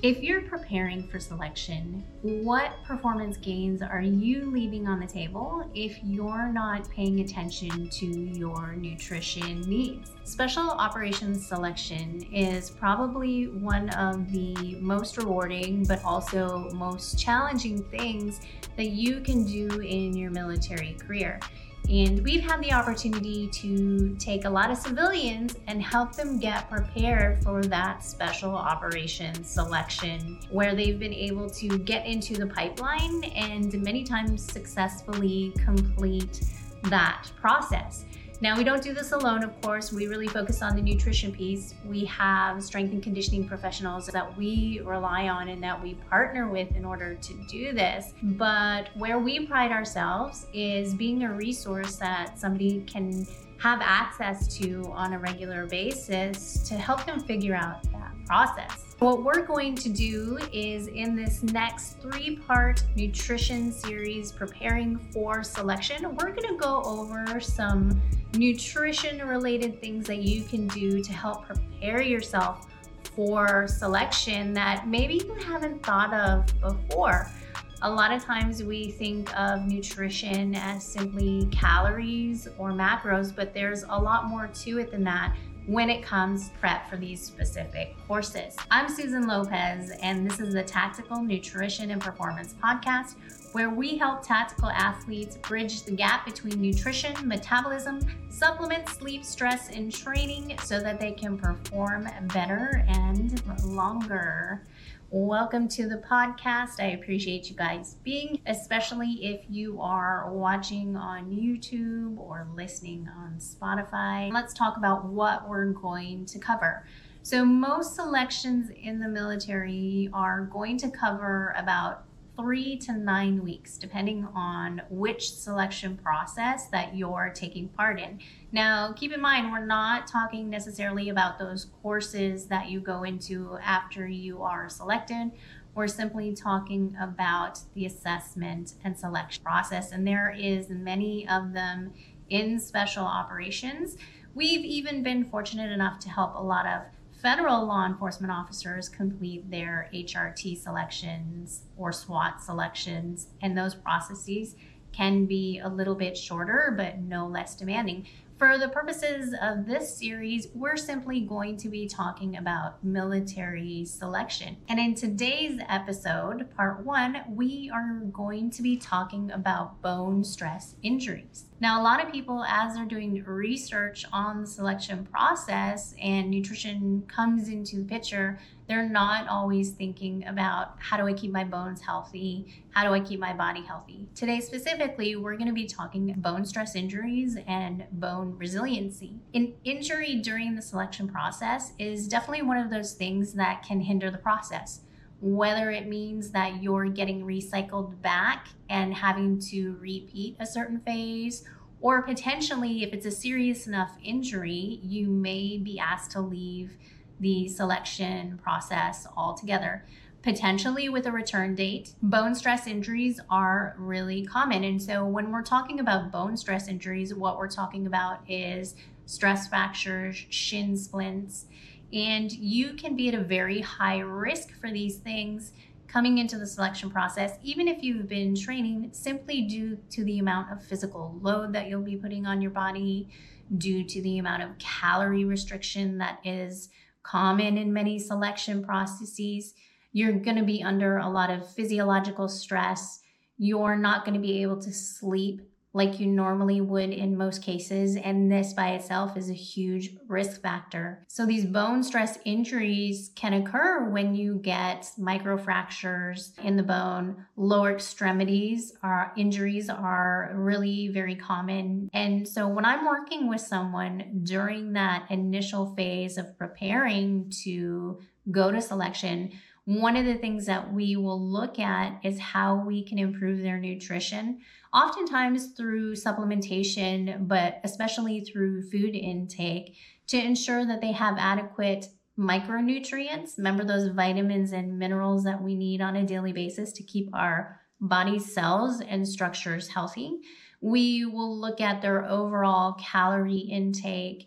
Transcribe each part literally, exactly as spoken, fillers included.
If you're preparing for selection, what performance gains are you leaving on the table if you're not paying attention to your nutrition needs? Special operations selection is probably one of the most rewarding but also most challenging things that you can do in your military career. And we've had the opportunity to take a lot of civilians and help them get prepared for that special operations selection, where they've been able to get into the pipeline and many times successfully complete that process. Now, we don't do this alone, of course. We really focus on the nutrition piece. We have strength and conditioning professionals that we rely on and that we partner with in order to do this. But where we pride ourselves is being a resource that somebody can have access to on a regular basis to help them figure out that process. What we're going to do is, in this next three-part nutrition series, Preparing for Selection, we're gonna go over some nutrition-related things that you can do to help prepare yourself for selection that maybe you haven't thought of before. A lot of times we think of nutrition as simply calories or macros, but there's a lot more to it than that when it comes to prep for these specific courses. I'm Susan Lopez, and this is the Tactical Nutrition and Performance Podcast, where we help tactical athletes bridge the gap between nutrition, metabolism, supplement, sleep, stress, and training so that they can perform better and longer. Welcome to the podcast. I appreciate you guys being, especially if you are watching on YouTube or listening on Spotify. Let's talk about what we're going to cover. So most selections in the military are going to cover about three to nine weeks, depending on which selection process that you're taking part in. Now, keep in mind, we're not talking necessarily about those courses that you go into after you are selected. We're simply talking about the assessment and selection process, and there is many of them in special operations. We've even been fortunate enough to help a lot of federal law enforcement officers complete their H R T selections or SWAT selections, and those processes can be a little bit shorter, but no less demanding. For the purposes of this series, we're simply going to be talking about military selection. And in today's episode, part one, we are going to be talking about bone stress injuries. Now, a lot of people, as they're doing research on the selection process and nutrition comes into the picture, they're not always thinking about, how do I keep my bones healthy? How do I keep my body healthy? Today, specifically, we're going to be talking bone stress injuries and bone resiliency. An injury during the selection process is definitely one of those things that can hinder the process, whether it means that you're getting recycled back and having to repeat a certain phase, or potentially, if it's a serious enough injury, you may be asked to leave the selection process altogether, potentially with a return date. Bone stress injuries are really common. And so when we're talking about bone stress injuries, what we're talking about is stress fractures, shin splints, and you can be at a very high risk for these things coming into the selection process, even if you've been training, simply due to the amount of physical load that you'll be putting on your body, due to the amount of calorie restriction that is common in many selection processes. You're going to be under a lot of physiological stress. You're not going to be able to sleep like you normally would in most cases, and this by itself is a huge risk factor. So these bone stress injuries can occur when you get microfractures in the bone. Lower extremities are injuries are really very common. And so when I'm working with someone during that initial phase of preparing to go to selection, one of the things that we will look at is how we can improve their nutrition, oftentimes through supplementation, but especially through food intake, to ensure that they have adequate micronutrients. Remember those vitamins and minerals that we need on a daily basis to keep our body's cells and structures healthy. We will look at their overall calorie intake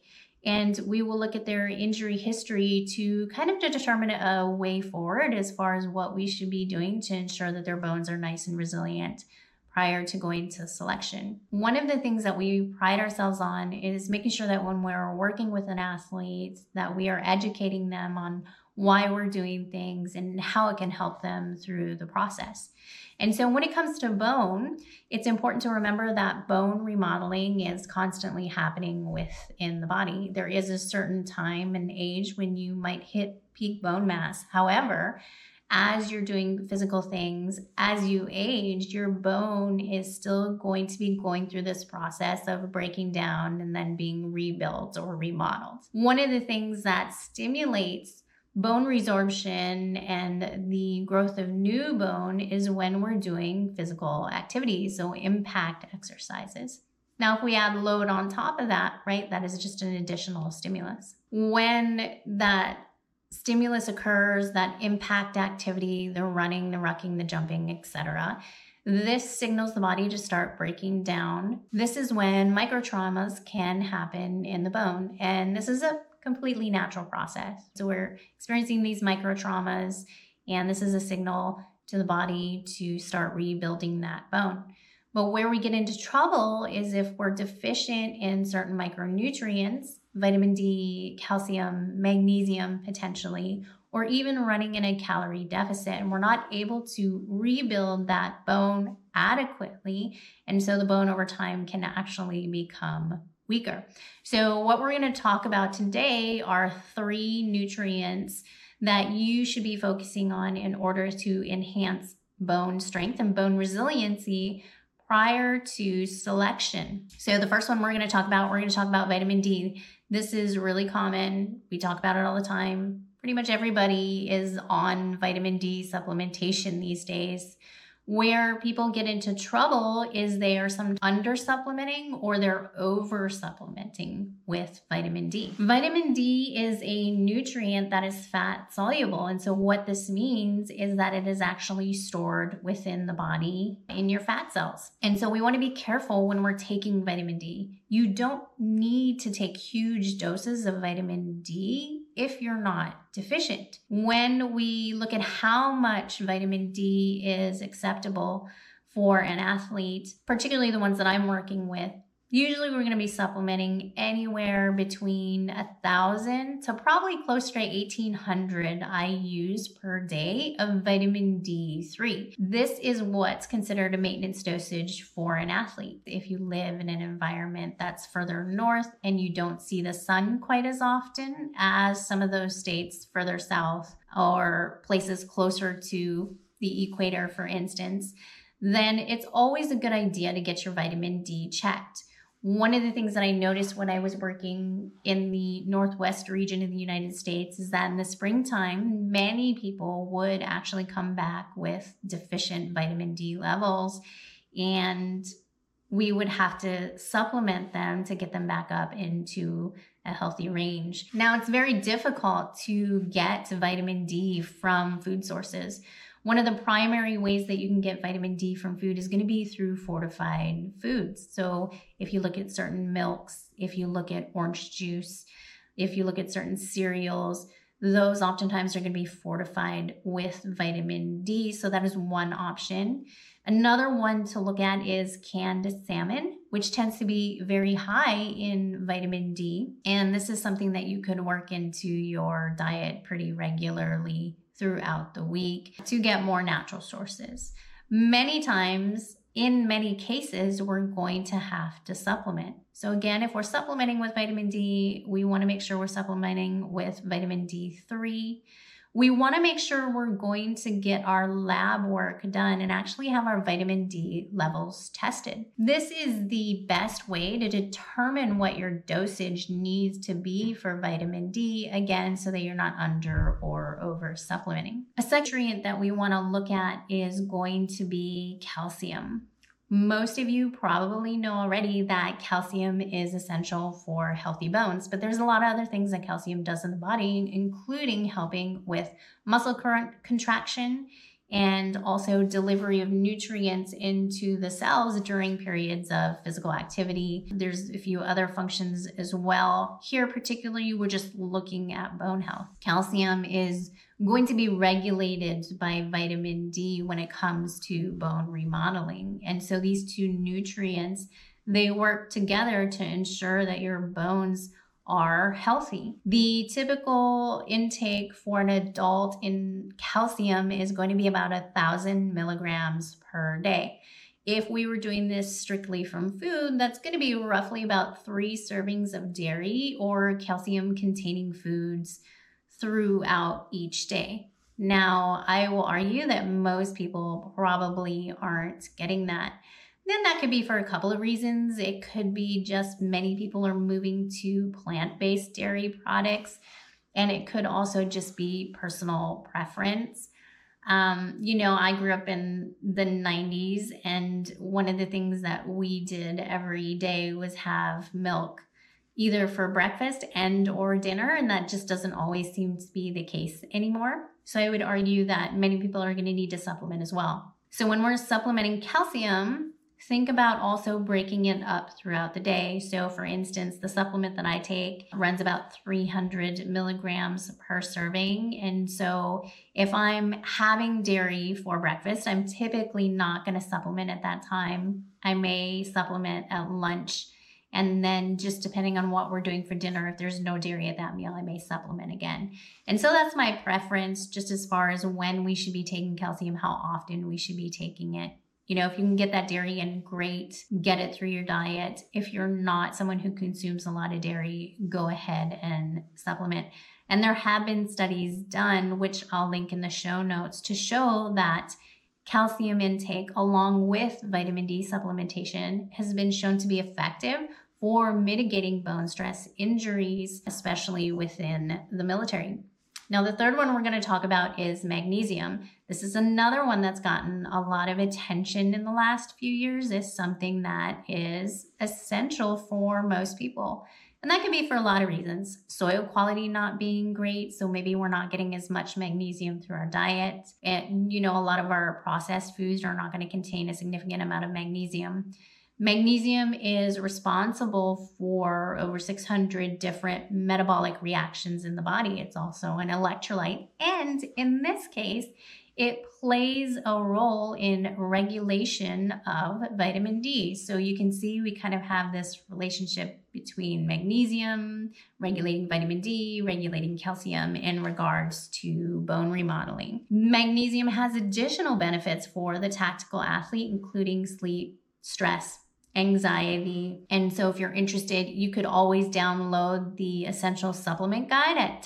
And we will look at their injury history to kind of to determine a way forward as far as what we should be doing to ensure that their bones are nice and resilient prior to going to selection. One of the things that we pride ourselves on is making sure that when we're working with an athlete, that we are educating them on why we're doing things and how it can help them through the process. And so when it comes to bone, it's important to remember that bone remodeling is constantly happening within the body. There is a certain time and age when you might hit peak bone mass. However, as you're doing physical things, as you age, your bone is still going to be going through this process of breaking down and then being rebuilt or remodeled. One of the things that stimulates bone resorption and the growth of new bone is when we're doing physical activities, so impact exercises. Now, if we add load on top of that, right, that is just an additional stimulus. When that stimulus occurs, that impact activity, the running, the rucking, the jumping, et cetera, this signals the body to start breaking down. This is when microtraumas can happen in the bone, and this is a completely natural process. So we're experiencing these microtraumas, and this is a signal to the body to start rebuilding that bone. But where we get into trouble is if we're deficient in certain micronutrients, vitamin D, calcium, magnesium potentially, or even running in a calorie deficit, and we're not able to rebuild that bone adequately. And so the bone over time can actually become weaker. So what we're going to talk about today are three nutrients that you should be focusing on in order to enhance bone strength and bone resiliency prior to selection. So the first one we're going to talk about, we're going to talk about vitamin D. This is really common. We talk about it all the time. Pretty much everybody is on vitamin D supplementation these days. Where people get into trouble is they are some under supplementing or they're over supplementing with vitamin D. Vitamin D is a nutrient that is fat soluble. And so what this means is that it is actually stored within the body in your fat cells. And so we want to be careful when we're taking vitamin D. You don't need to take huge doses of vitamin D if you're not deficient. When we look at how much vitamin D is acceptable for an athlete, particularly the ones that I'm working with, usually we're going to be supplementing anywhere between a thousand to probably close to eighteen hundred I U's per day of vitamin D three. This is what's considered a maintenance dosage for an athlete. If you live in an environment that's further north and you don't see the sun quite as often as some of those states further south or places closer to the equator, for instance, then it's always a good idea to get your vitamin D checked. One of the things that I noticed when I was working in the Northwest region of the United States is that in the springtime, many people would actually come back with deficient vitamin D levels, and we would have to supplement them to get them back up into a healthy range. Now, it's very difficult to get vitamin D from food sources. One of the primary ways that you can get vitamin D from food is going to be through fortified foods. So if you look at certain milks, if you look at orange juice, if you look at certain cereals, those oftentimes are going to be fortified with vitamin D. So that is one option. Another one to look at is canned salmon, which tends to be very high in vitamin D. And this is something that you could work into your diet pretty regularly throughout the week to get more natural sources. Many times, in many cases, we're going to have to supplement. So again, if we're supplementing with vitamin D, we want to make sure we're supplementing with vitamin D three. We want to make sure we're going to get our lab work done and actually have our vitamin D levels tested. This is the best way to determine what your dosage needs to be for vitamin D, again, so that you're not under or over supplementing. A nutrient that we want to look at is going to be calcium. Most of you probably know already that calcium is essential for healthy bones, but there's a lot of other things that calcium does in the body, including helping with muscle current contraction and also delivery of nutrients into the cells during periods of physical activity. There's a few other functions as well. Here, particularly, we're just looking at bone health. Calcium is going to be regulated by vitamin D when it comes to bone remodeling. And so these two nutrients, they work together to ensure that your bones are healthy. The typical intake for an adult in calcium is going to be about a thousand milligrams per day. If we were doing this strictly from food, that's going to be roughly about three servings of dairy or calcium containing foods throughout each day. Now, I will argue that most people probably aren't getting that. Then that could be for a couple of reasons. It could be just many people are moving to plant-based dairy products, and it could also just be personal preference. Um, you know, I grew up in the nineties, and one of the things that we did every day was have milk, either for breakfast and or dinner, and that just doesn't always seem to be the case anymore. So I would argue that many people are going to need to supplement as well. So when we're supplementing calcium, think about also breaking it up throughout the day. So for instance, the supplement that I take runs about three hundred milligrams per serving. And so if I'm having dairy for breakfast, I'm typically not going to supplement at that time. I may supplement at lunch. And then just depending on what we're doing for dinner, if there's no dairy at that meal, I may supplement again. And so that's my preference just as far as when we should be taking calcium, how often we should be taking it. You know, if you can get that dairy in, great, get it through your diet. If you're not someone who consumes a lot of dairy, go ahead and supplement. And there have been studies done, which I'll link in the show notes, to show that calcium intake along with vitamin D supplementation has been shown to be effective for mitigating bone stress injuries, especially within the military. Now, the third one we're going to talk about is magnesium. This is another one that's gotten a lot of attention in the last few years. It's something that is essential for most people. And that can be for a lot of reasons. Soil quality not being great, so maybe we're not getting as much magnesium through our diet. And, you know, a lot of our processed foods are not going to contain a significant amount of magnesium. Magnesium is responsible for over six hundred different metabolic reactions in the body. It's also an electrolyte. And in this case, it plays a role in regulation of vitamin D. So you can see we kind of have this relationship between magnesium, regulating vitamin D, regulating calcium in regards to bone remodeling. Magnesium has additional benefits for the tactical athlete, including sleep, stress, anxiety. And so if you're interested, you could always download the essential supplement guide at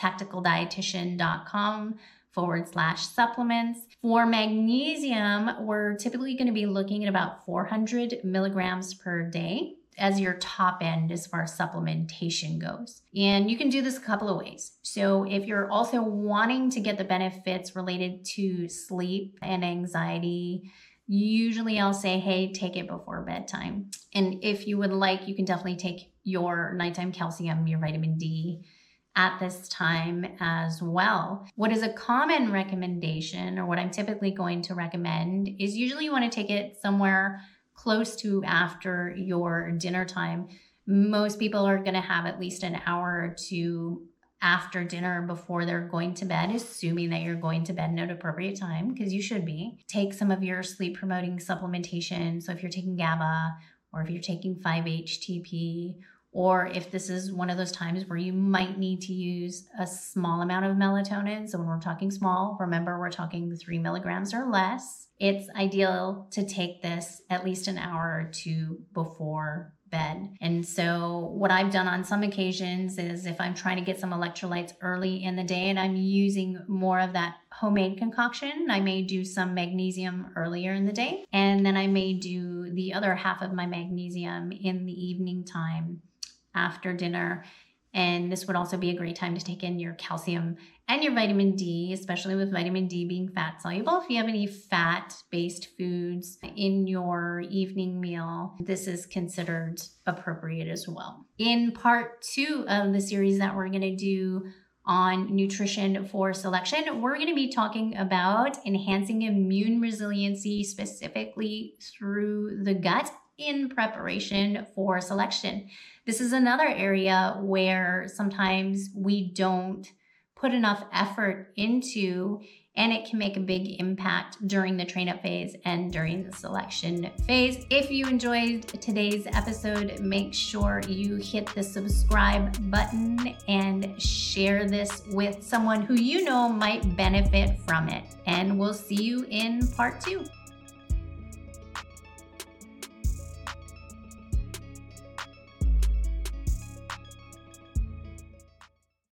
tacticaldietitian.com forward slash supplements. For magnesium, we're typically going to be looking at about four hundred milligrams per day as your top end as far as supplementation goes. And you can do this a couple of ways. So if you're also wanting to get the benefits related to sleep and anxiety, usually I'll say, hey, take it before bedtime. And if you would like, you can definitely take your nighttime calcium, your vitamin D at this time as well. What is a common recommendation, or what I'm typically going to recommend, is usually you want to take it somewhere close to after your dinner time. Most people are going to have at least an hour or two after dinner before they're going to bed, assuming that you're going to bed at an appropriate time, because you should be. Take some of your sleep promoting supplementation. So if you're taking GABA, or if you're taking five H T P, or if this is one of those times where you might need to use a small amount of melatonin. So when we're talking small, remember we're talking three milligrams or less. It's ideal to take this at least an hour or two before bed. And so what I've done on some occasions is if I'm trying to get some electrolytes early in the day and I'm using more of that homemade concoction, I may do some magnesium earlier in the day. And then I may do the other half of my magnesium in the evening time after dinner. And this would also be a great time to take in your calcium and your vitamin D, especially with vitamin D being fat soluble. If you have any fat-based foods in your evening meal, this is considered appropriate as well. In part two of the series that we're going to do on nutrition for selection, we're going to be talking about enhancing immune resiliency specifically through the gut in preparation for selection. This is another area where sometimes we don't put enough effort into, and it can make a big impact during the train-up phase and during the selection phase. If you enjoyed today's episode, make sure you hit the subscribe button and share this with someone who you know might benefit from it. And we'll see you in part two.